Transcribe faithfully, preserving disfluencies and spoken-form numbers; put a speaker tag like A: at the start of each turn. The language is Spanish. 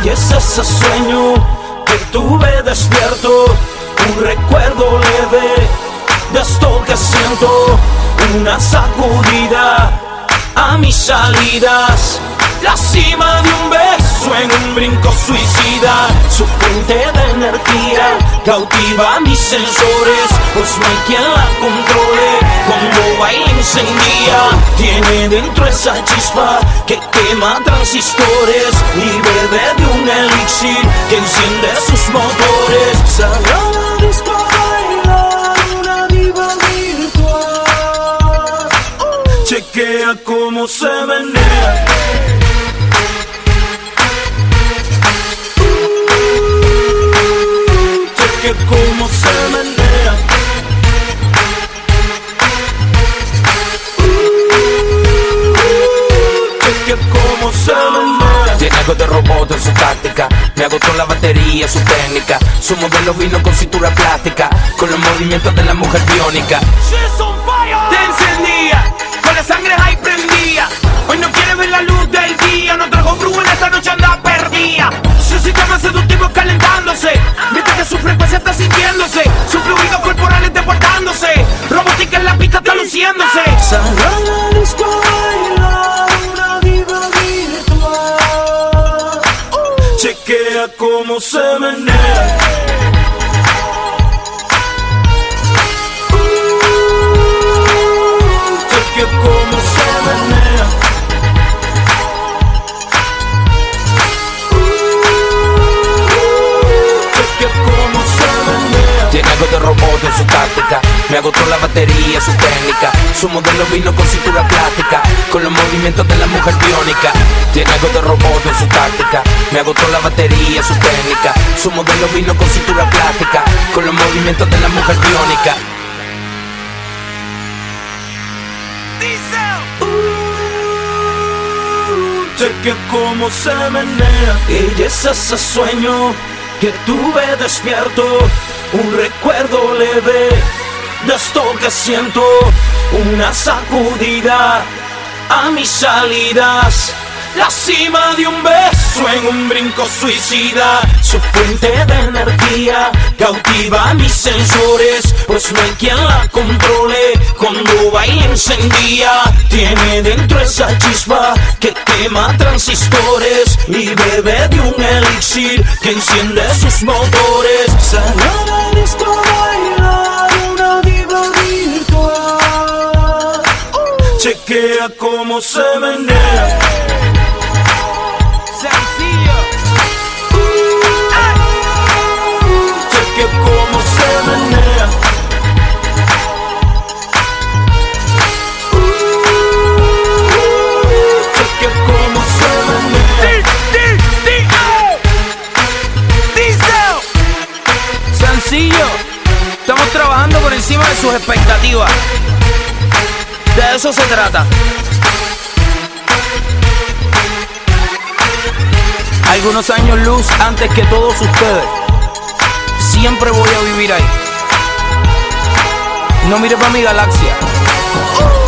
A: Y es ese sueño que tuve despierto, un recuerdo leve de esto que siento, una sacudida a mis salidas, la cima de un beso en un brinco suicida, su fuente de energía cautiva mis sensores, pues no hay quien la controle, cuando baila incendia, tiene dentro esa chispa que quema transistores y bebe de un elixir que enciende sus motores. Salió a la disco a bailar una diva virtual, chequea cómo se menea. Cómo se menea, cheque cómo se menea.
B: Tiene algo de robot en su táctica, me agotó la batería, su técnica. Su modelo vino con cintura plástica, con los movimientos de la mujer biónica.
C: Te encendía, con la sangre ahí prendía. Hoy no quiere ver la luz del día, no trajo brujo en esta noche anda perdida. Su sistema seductivo calentándose, mientras que su frecuencia está sintiéndose, sus fluidos corporales deportándose, robótica en la pista está luciéndose.
A: Salió a la disco a bailar una diva virtual, chequea cómo se menea. Chequea cómo se menea.
B: Tiene algo de robot en su táctica, me agotó la batería, su técnica. Su modelo vino con cintura plástica, con los movimientos de la mujer biónica. Tiene algo de robot en su táctica, me agotó la batería, su técnica. Su modelo vino con cintura plástica, con los movimientos de la mujer biónica.
A: Cheque cómo se menea. Y es ese sueño que tuve despierto, un recuerdo leve de esto que siento, una sacudida a mis salidas, la cima de un beso en un brinco suicida, su fuente de energía cautiva mis sensores, pues no hay quien la controle, cuando baila encendía, tiene dentro esa chispa que quema transistores y bebe de un elixir que enciende sus motores. Salió a la disco a bailar una diva virtual, chequea cómo se menea. Cheque cómo se menea. Cheque cómo se menea.
C: Sencillo, estamos trabajando por encima de sus expectativas. De eso se trata. Algunos años luz antes que todos ustedes. Siempre voy a vivir ahí. No mires para mi galaxia.